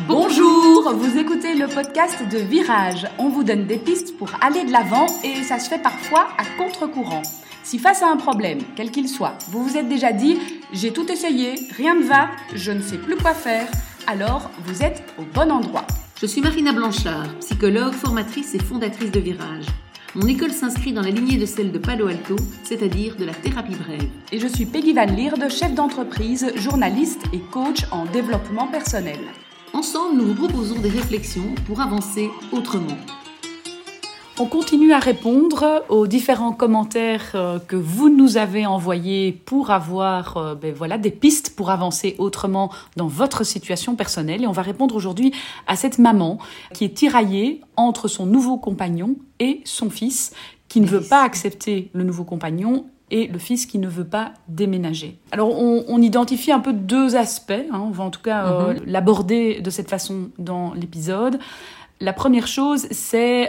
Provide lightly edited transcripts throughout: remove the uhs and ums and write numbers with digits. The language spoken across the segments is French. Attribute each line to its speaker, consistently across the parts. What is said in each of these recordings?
Speaker 1: Bonjour, vous écoutez le podcast de Virage. On vous donne des pistes pour aller de l'avant et ça se fait parfois à contre-courant. Si face à un problème, quel qu'il soit, vous vous êtes déjà dit « j'ai tout essayé, rien ne va, je ne sais plus quoi faire », alors vous êtes au bon endroit.
Speaker 2: Je suis Marina Blanchard, psychologue, formatrice et fondatrice de Virage. Mon école s'inscrit dans la lignée de celle de Palo Alto, c'est-à-dire de la thérapie brève.
Speaker 1: Et je suis Peggy Van Lierde, chef d'entreprise, journaliste et coach en développement personnel.
Speaker 2: Ensemble, nous vous proposons des réflexions pour avancer autrement.
Speaker 1: On continue à répondre aux différents commentaires que vous nous avez envoyés pour avoir des pistes pour avancer autrement dans votre situation personnelle. Et on va répondre aujourd'hui à cette maman qui est tiraillée entre son nouveau compagnon et son fils qui ne veut pas accepter le nouveau compagnon et le fils qui ne veut pas déménager. Alors, on identifie un peu deux aspects. On va en tout cas l'aborder de cette façon dans l'épisode. La première chose, c'est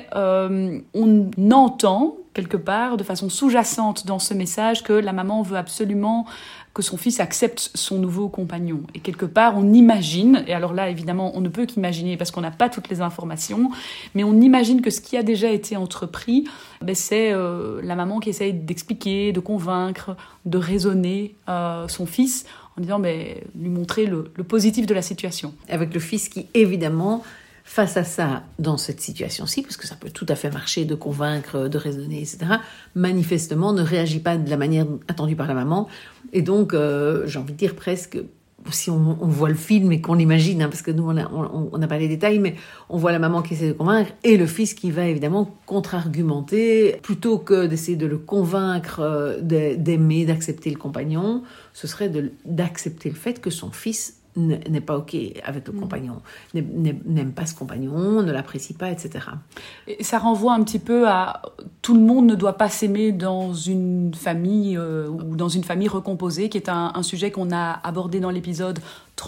Speaker 1: on entend quelque part, de façon sous-jacente dans ce message, que la maman veut absolument que son fils accepte son nouveau compagnon. Et quelque part, on imagine, et alors là, évidemment, on ne peut qu'imaginer parce qu'on n'a pas toutes les informations, mais on imagine que ce qui a déjà été entrepris, c'est la maman qui essaye d'expliquer, de convaincre, de raisonner son fils en disant, lui montrer le positif de la situation.
Speaker 2: Avec le fils qui, évidemment, face à ça, dans cette situation-ci, parce que ça peut tout à fait marcher de convaincre, de raisonner, etc., manifestement ne réagit pas de la manière attendue par la maman. Et donc, j'ai envie de dire presque, si on voit le film et qu'on l'imagine, parce que nous, on n'a pas les détails, mais on voit la maman qui essaie de convaincre et le fils qui va évidemment contre-argumenter. Plutôt que d'essayer de le convaincre d'aimer, d'accepter le compagnon, ce serait d'accepter le fait que son fils n'est pas OK avec le compagnon, n'aime pas ce compagnon, ne l'apprécie pas, etc.
Speaker 1: Et ça renvoie un petit peu à tout le monde ne doit pas s'aimer dans une famille ou dans une famille recomposée, qui est un sujet qu'on a abordé dans l'épisode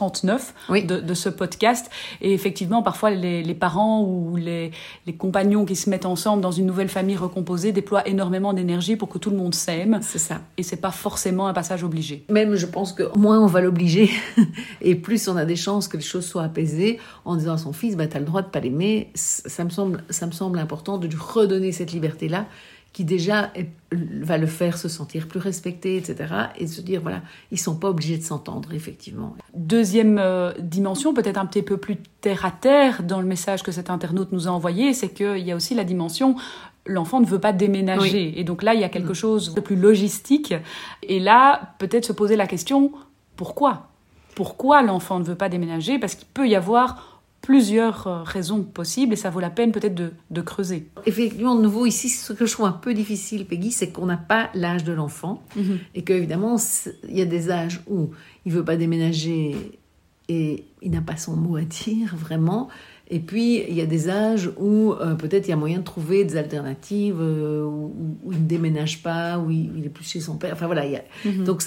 Speaker 1: 39 de ce podcast. Et effectivement, parfois, les parents ou les compagnons qui se mettent ensemble dans une nouvelle famille recomposée déploient énormément d'énergie pour que tout le monde s'aime.
Speaker 2: C'est ça.
Speaker 1: Et c'est pas forcément un passage obligé.
Speaker 2: Même, je pense que moins on va l'obliger, et plus on a des chances que les choses soient apaisées, en disant à son fils, t'as le droit de pas l'aimer. Ça me semble important de lui redonner cette liberté-là, qui déjà va le faire se sentir plus respecté, etc. Et se dire, voilà, ils sont pas obligés de s'entendre, effectivement.
Speaker 1: Deuxième dimension, peut-être un petit peu plus terre-à-terre dans le message que cet internaute nous a envoyé, c'est qu'il y a aussi la dimension l'enfant ne veut pas déménager. Oui. Et donc là, il y a quelque chose de plus logistique. Et là, peut-être se poser la question, pourquoi ? Pourquoi l'enfant ne veut pas déménager ? Parce qu'il peut y avoir plusieurs raisons possibles et ça vaut la peine peut-être de creuser.
Speaker 2: Effectivement, de nouveau, ici, ce que je trouve un peu difficile, Peggy, c'est qu'on n'a pas l'âge de l'enfant et qu'évidemment, il y a des âges où il ne veut pas déménager et il n'a pas son mot à dire, vraiment. Et puis, il y a des âges où peut-être il y a moyen de trouver des alternatives, où il ne déménage pas, où il est plus chez son père. Enfin voilà, donc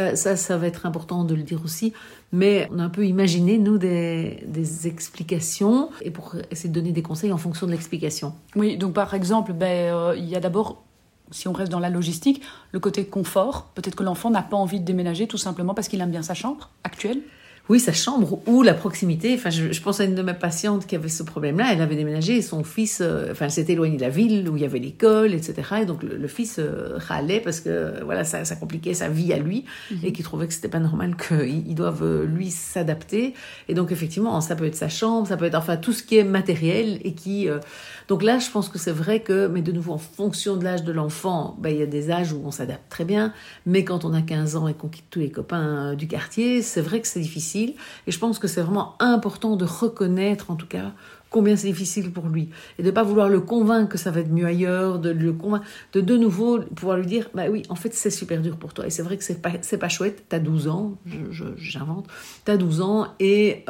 Speaker 2: ça va être important de le dire aussi. Mais on a un peu imaginé, nous, des explications, et pour essayer de donner des conseils en fonction de l'explication.
Speaker 1: Oui, donc par exemple, il y a d'abord, si on reste dans la logistique, le côté confort. Peut-être que l'enfant n'a pas envie de déménager tout simplement parce qu'il aime bien sa chambre actuelle.
Speaker 2: Oui, sa chambre ou la proximité. Enfin, je pense à une de mes patientes qui avait ce problème-là. Elle avait déménagé et son fils, elle s'était éloignée de la ville où il y avait l'école, etc. Et donc le fils râlait parce que voilà, ça compliquait sa vie à lui et qu'il trouvait que c'était pas normal qu'il doive lui s'adapter. Et donc effectivement, ça peut être sa chambre, ça peut être enfin tout ce qui est matériel et qui. Donc là, je pense que c'est vrai que, mais de nouveau en fonction de l'âge de l'enfant, il y a des âges où on s'adapte très bien. Mais quand on a 15 ans et qu'on quitte tous les copains du quartier, c'est vrai que c'est difficile. Et je pense que c'est vraiment important de reconnaître, en tout cas, combien c'est difficile pour lui. Et de ne pas vouloir le convaincre que ça va être mieux ailleurs, de le convaincre, de nouveau pouvoir lui dire, oui, en fait, c'est super dur pour toi. Et c'est vrai que c'est pas chouette. T'as 12 ans, j'invente. T'as 12 ans et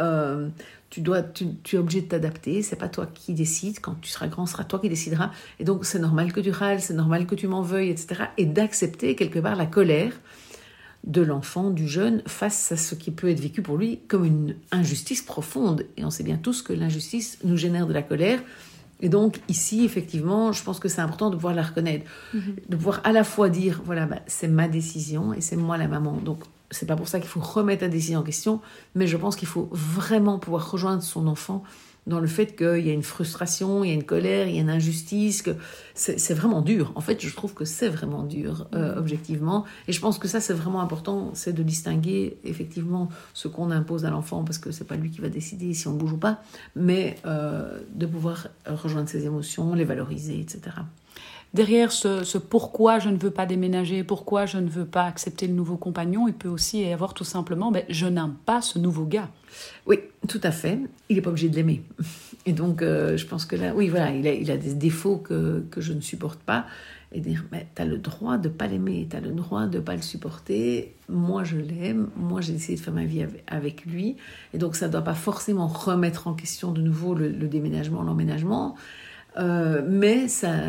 Speaker 2: tu es obligé de t'adapter. C'est pas toi qui décides. Quand tu seras grand, ce sera toi qui décideras. Et donc, c'est normal que tu râles, c'est normal que tu m'en veuilles, etc. Et d'accepter quelque part la colère de l'enfant, du jeune, face à ce qui peut être vécu pour lui comme une injustice profonde. Et on sait bien tous que l'injustice nous génère de la colère. Et donc, ici, effectivement, je pense que c'est important de pouvoir la reconnaître. De pouvoir à la fois dire, voilà, c'est ma décision et c'est moi la maman. Donc, c'est pas pour ça qu'il faut remettre la décision en question, mais je pense qu'il faut vraiment pouvoir rejoindre son enfant dans le fait qu'il y a une frustration, il y a une colère, il y a une injustice, que c'est vraiment dur. En fait, je trouve que c'est vraiment dur, objectivement. Et je pense que ça, c'est vraiment important, c'est de distinguer effectivement ce qu'on impose à l'enfant, parce que c'est pas lui qui va décider si on bouge ou pas, mais de pouvoir rejoindre ses émotions, les valoriser, etc.
Speaker 1: Derrière ce pourquoi je ne veux pas déménager, pourquoi je ne veux pas accepter le nouveau compagnon, il peut aussi y avoir tout simplement je n'aime pas ce nouveau gars.
Speaker 2: Oui, tout à fait. Il n'est pas obligé de l'aimer. Et donc, je pense que là, oui, voilà, il a des défauts que je ne supporte pas. Et dire, mais tu as le droit de ne pas l'aimer, tu as le droit de ne pas le supporter. Moi, je l'aime. Moi, j'ai décidé de faire ma vie avec lui. Et donc, ça ne doit pas forcément remettre en question de nouveau le déménagement, l'emménagement. Mais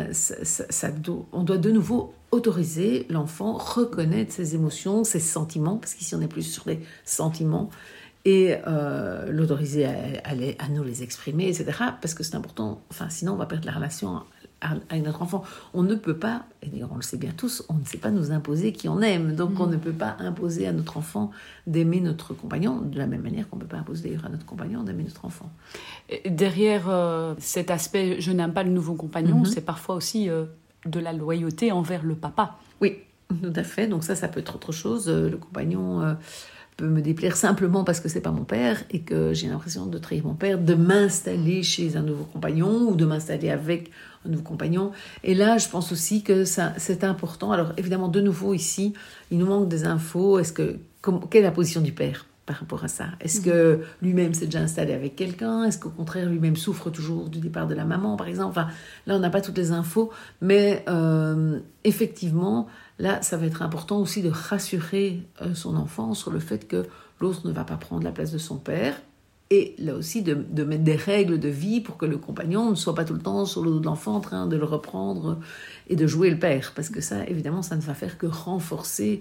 Speaker 2: on doit de nouveau autoriser l'enfant, reconnaître ses émotions, ses sentiments, parce qu'ici on est plus sur les sentiments, et l'autoriser à nous les exprimer, etc. Parce que c'est important, sinon on va perdre la relation avec notre enfant. On ne peut pas, et d'ailleurs on le sait bien tous, on ne sait pas nous imposer qui on aime, donc on ne peut pas imposer à notre enfant d'aimer notre compagnon, de la même manière qu'on ne peut pas imposer d'ailleurs à notre compagnon d'aimer notre enfant.
Speaker 1: Et derrière cet aspect « je n'aime pas le nouveau compagnon », c'est parfois aussi de la loyauté envers le papa.
Speaker 2: Oui, tout à fait, donc ça peut être autre chose. Le compagnon peut me déplaire simplement parce que c'est pas mon père et que j'ai l'impression de trahir mon père, de m'installer chez un nouveau compagnon ou de m'installer avec un nouveau compagnon. Et là, je pense aussi que c'est important. Alors évidemment, de nouveau ici, il nous manque des infos. Quelle est la position du père par rapport à ça? Est-ce que lui-même s'est déjà installé avec quelqu'un? Est-ce qu'au contraire, lui-même souffre toujours du départ de la maman, par exemple? Là, on n'a pas toutes les infos, mais effectivement, là, ça va être important aussi de rassurer son enfant sur le fait que l'autre ne va pas prendre la place de son père. Et là aussi, de mettre des règles de vie pour que le compagnon ne soit pas tout le temps sur le dos de l'enfant en train de le reprendre et de jouer le père. Parce que ça, évidemment, ça ne va faire que renforcer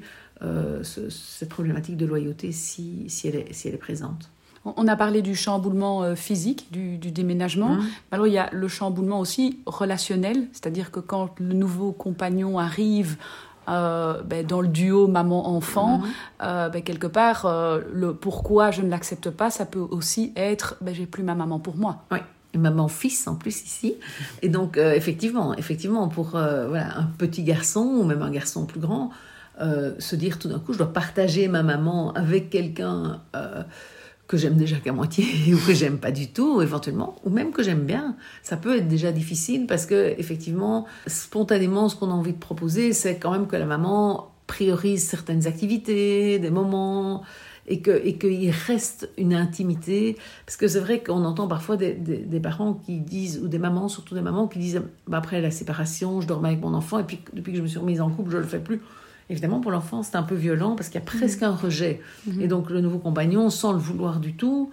Speaker 2: cette problématique de loyauté si elle est présente.
Speaker 1: On a parlé du chamboulement physique, du déménagement. Alors, il y a le chamboulement aussi relationnel, c'est-à-dire que quand le nouveau compagnon arrive dans le duo maman-enfant, quelque part, le pourquoi je ne l'accepte pas, ça peut aussi être j'ai plus ma maman pour moi.
Speaker 2: Oui. Maman-fils en plus ici. Et donc, effectivement, pour un petit garçon ou même un garçon plus grand, se dire tout d'un coup, je dois partager ma maman avec quelqu'un que j'aime déjà qu'à moitié ou que j'aime pas du tout, éventuellement, ou même que j'aime bien, ça peut être déjà difficile parce que effectivement, spontanément, ce qu'on a envie de proposer, c'est quand même que la maman priorise certaines activités, des moments, et qu'il reste une intimité, parce que c'est vrai qu'on entend parfois des parents qui disent, ou des mamans, surtout des mamans, qui disent après la séparation, je dormais avec mon enfant, et puis depuis que je me suis remise en couple, je le fais plus. Évidemment, pour l'enfant, c'est un peu violent parce qu'il y a presque un rejet. Et donc, le nouveau compagnon, sans le vouloir du tout,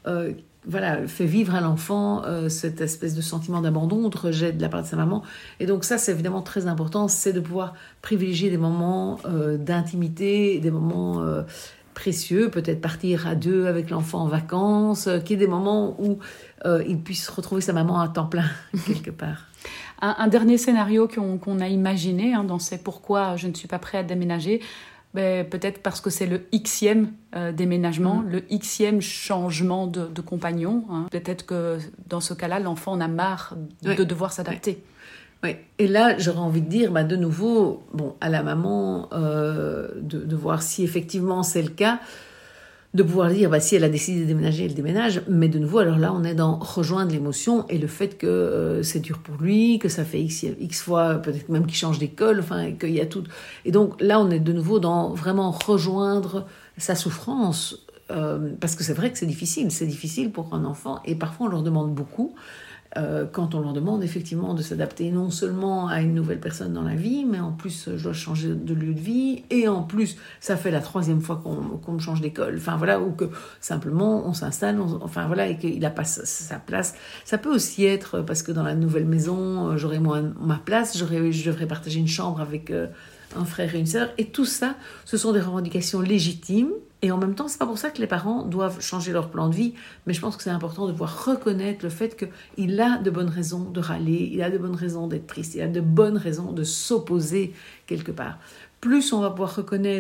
Speaker 2: fait vivre à l'enfant cette espèce de sentiment d'abandon, de rejet de la part de sa maman. Et donc, ça, c'est évidemment très important, c'est de pouvoir privilégier des moments d'intimité, des moments précieux, peut-être partir à deux avec l'enfant en vacances, qu'il y ait des moments où il puisse retrouver sa maman à temps plein, quelque part.
Speaker 1: Un dernier scénario qu'on a imaginé dans C'est pourquoi je ne suis pas prêt à déménager, peut-être parce que c'est le Xème déménagement, le Xème changement de compagnon. Peut-être que dans ce cas-là, l'enfant en a marre de devoir s'adapter.
Speaker 2: Oui. Et là, j'aurais envie de dire, de nouveau, à la maman, de voir si effectivement c'est le cas, de pouvoir dire, si elle a décidé de déménager, elle déménage. Mais de nouveau, alors là, on est dans rejoindre l'émotion et le fait que c'est dur pour lui, que ça fait X fois, peut-être même qu'il change d'école, qu'il y a tout. Et donc là, on est de nouveau dans vraiment rejoindre sa souffrance. Parce que c'est vrai que c'est difficile pour un enfant et parfois on leur demande beaucoup. Quand on leur demande effectivement de s'adapter non seulement à une nouvelle personne dans la vie, mais en plus je dois changer de lieu de vie, et en plus ça fait la 3e fois qu'on me change d'école, ou que simplement on s'installe, et qu'il n'a pas sa place. Ça peut aussi être parce que dans la nouvelle maison, j'aurai moins ma place, je devrais partager une chambre avec un frère et une sœur, et tout ça, ce sont des revendications légitimes. Et en même temps, c'est pas pour ça que les parents doivent changer leur plan de vie, mais je pense que c'est important de pouvoir reconnaître le fait qu'il a de bonnes raisons de râler, il a de bonnes raisons d'être triste, il a de bonnes raisons de s'opposer quelque part. Plus on va pouvoir reconnaître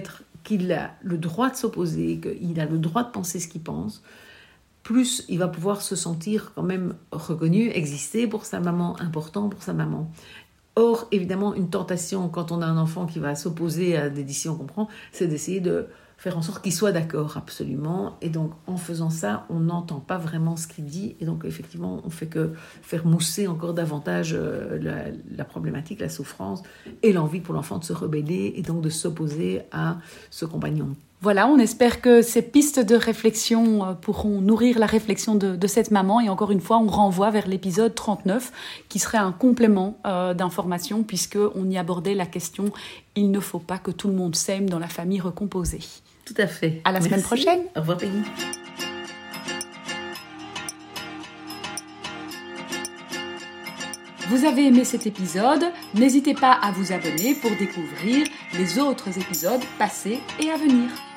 Speaker 2: qu'il a le droit de s'opposer, qu'il a le droit de penser ce qu'il pense, plus il va pouvoir se sentir quand même reconnu, exister pour sa maman, important pour sa maman. Or, évidemment, une tentation quand on a un enfant qui va s'opposer à des décisions qu'on prend, c'est d'essayer de faire en sorte qu'il soit d'accord absolument. Et donc, en faisant ça, on n'entend pas vraiment ce qu'il dit. Et donc, effectivement, on fait que faire mousser encore davantage la problématique, la souffrance et l'envie pour l'enfant de se rebeller et donc de s'opposer à ce compagnon.
Speaker 1: Voilà, on espère que ces pistes de réflexion pourront nourrir la réflexion de cette maman. Et encore une fois, on renvoie vers l'épisode 39, qui serait un complément d'information, puisqu'on y abordait la question « Il ne faut pas que tout le monde s'aime dans la famille recomposée ».
Speaker 2: Tout à fait.
Speaker 1: À la semaine prochaine.
Speaker 2: Au revoir, Peggy.
Speaker 1: Vous avez aimé cet épisode? N'hésitez pas à vous abonner pour découvrir les autres épisodes passés et à venir.